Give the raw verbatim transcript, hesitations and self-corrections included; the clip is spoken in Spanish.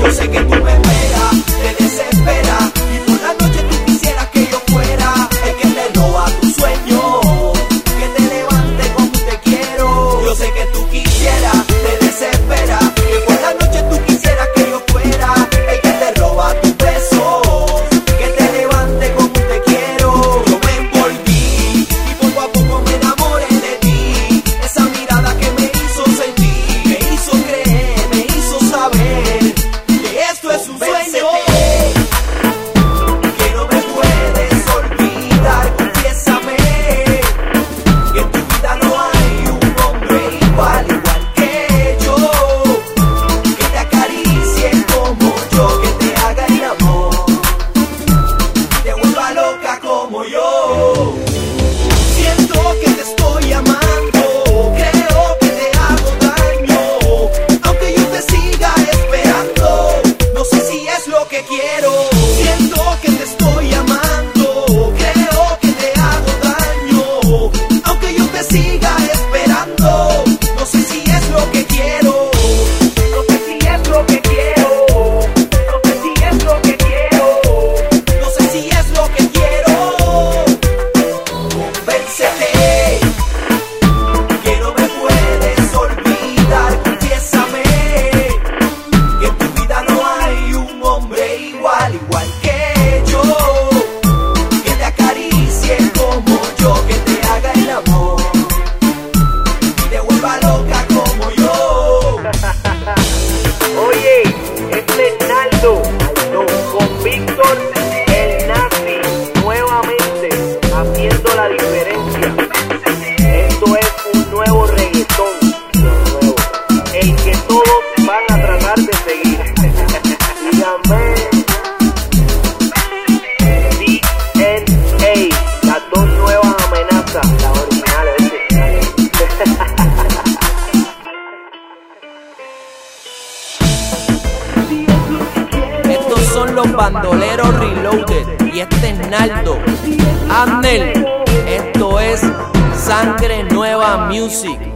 Yo sé que tú me esperas, te desesperas, y por la noche tú quisieras que yo fuera el que te roba tu sueño, que te levante como te quiero. Yo sé que tú quisieras, te desesperas, que por la noche tú quisieras que yo fuera el que te roba tus besos, que te levante como te quiero. Yo me envolví y poco a poco me enamoré de ti. Esa mirada que me hizo sentir, me hizo creer, me hizo saber que esto es un sueño. Que no me puedes olvidar, confiésame que en tu vida no hay un hombre igual, igual que yo, que te acaricie como yo, que te haga el amor, te vuelva loca como yo. Siento que te estoy amando, creo que te hago daño, aunque yo te siga esperando, no sé si es lo que quiero. Siento que te estoy amando, creo que te hago daño, aunque yo te siga esperando, no sé si es lo que quiero. No sé si es lo que quiero, no sé si es lo que quiero, no sé si es lo que quiero. Convéncete que no me puedes olvidar, confiésame que en tu vida no hay un hombre igual, igual que yo, que te acaricie como yo, que te haga el amor y te vuelva loca como yo. Oye, este es Naldo, no, con Víctor el Nazi, nuevamente haciendo la diferencia. Esto es un nuevo reggaetón, nuevo, el que todos van a tratar de seguir. Dígame, D N A, las dos nuevas amenazas, las originales. Estos son los bandoleros Reloaded y este es Naldo. Andel, esto es Sangre Nueva Music.